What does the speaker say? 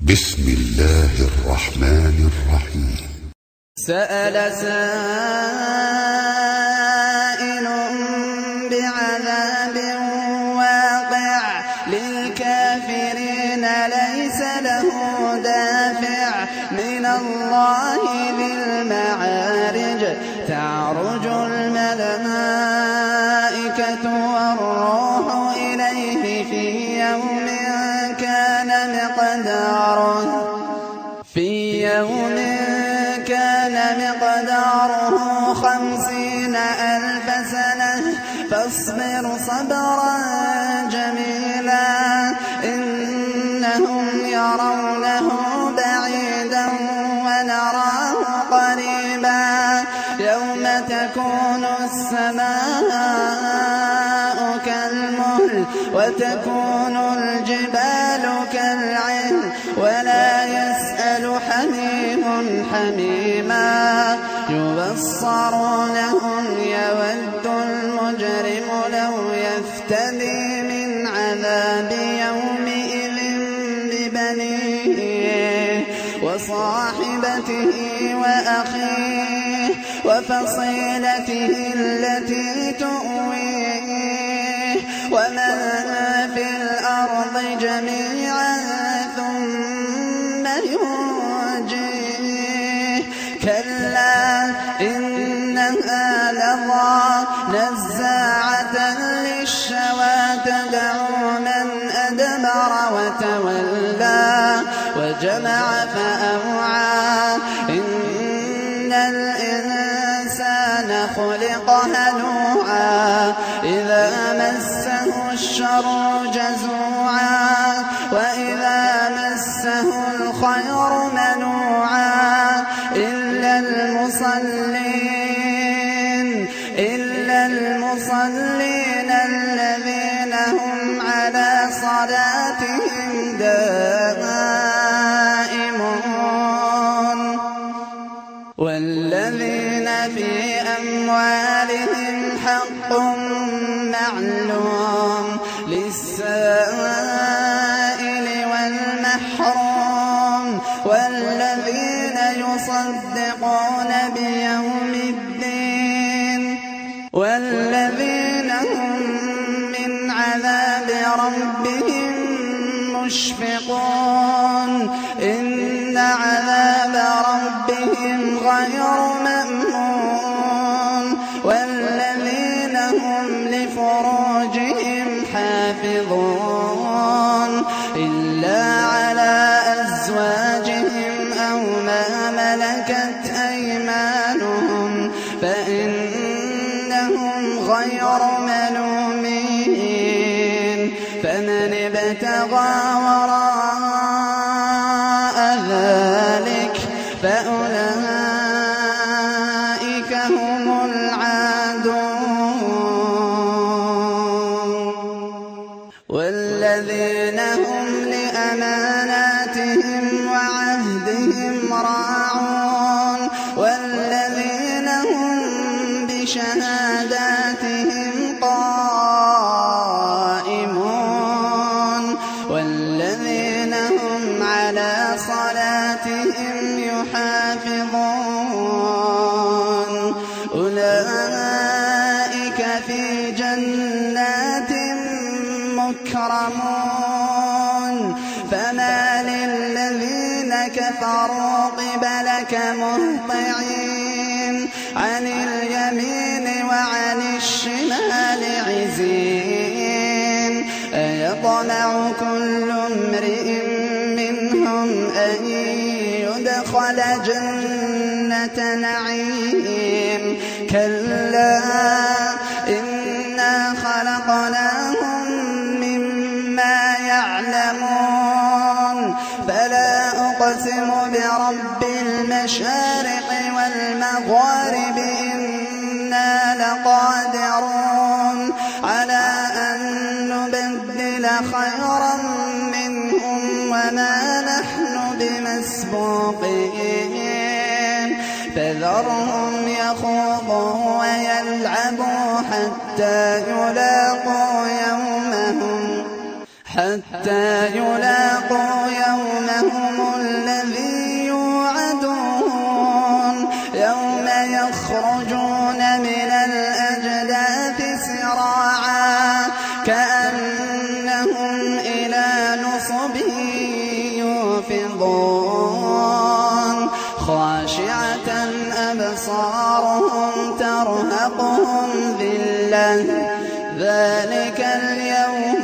بسم الله الرحمن الرحيم. سأل سائل بعذاب واقع للكافرين ليس له دافع من الله ذي المعارج تعرج الملائكة والروح إليه في يوم كان مقداره 50,000 سنة فاصبر صبرا جميلا إنهم يرونه بعيدا ونراه قريبا يوم تكون السماء كالمهل وتكون الجبال كالعهن ولا يسأل حميم حميما يبصرونهم يود المجرم لو يفتدي من عذاب يومئذ ببنيه وصاحبته وأخيه وفصيلته التي تؤويه ومن في الأرض جميعا ثم ينجيه كلا إنها لظى نزاعة للشوى تدعو من أدبر وتولى وجمع فأوعى إن الإنسان خلق هلوعا إذا مسه الشر جزوعا وإذا مسه الخير منوعا إلا المصلين الذين هم على صلاتهم دائمون والذين في أموالهم حق معلوم للسائل والمحروم والذين يصدقون بيوم الدين والذين هم من عذاب ربهم مشفقون إن عذاب ربهم غير مأمون والذين هم لفروجهم حافظون إلا على أزواجهم أو ما ملكت أيمانهم فإنهم غير ملومين فمن ابتغى وراء ذلك فأولئك هم العادون والذين هم لأماناتهم وعهدهم راعون والذين هم بشهاداتهم قائمون والذين هم على صلاتهم يحافظون أولئك في جنات مكرمون فما للذين كفروا قبلك مهطعين عن اليمين وعن الشمال عزين أيطمع كل امرئ منهم أن يدخل جنة نعيم كلا إنا خلقناهم مما يعلمون فلا أقسم برب المشارق والمغارب إنا لقادرون على أن نبدل خيرا منهم وما نحن بمسبوقين فذرهم يخوضوا ويلعبوا حتى يلاقوا يومهم سراعا كأنهم إلى نصب يوفضون خاشعة أبصارهم ترهقهم ذلة ذلك اليوم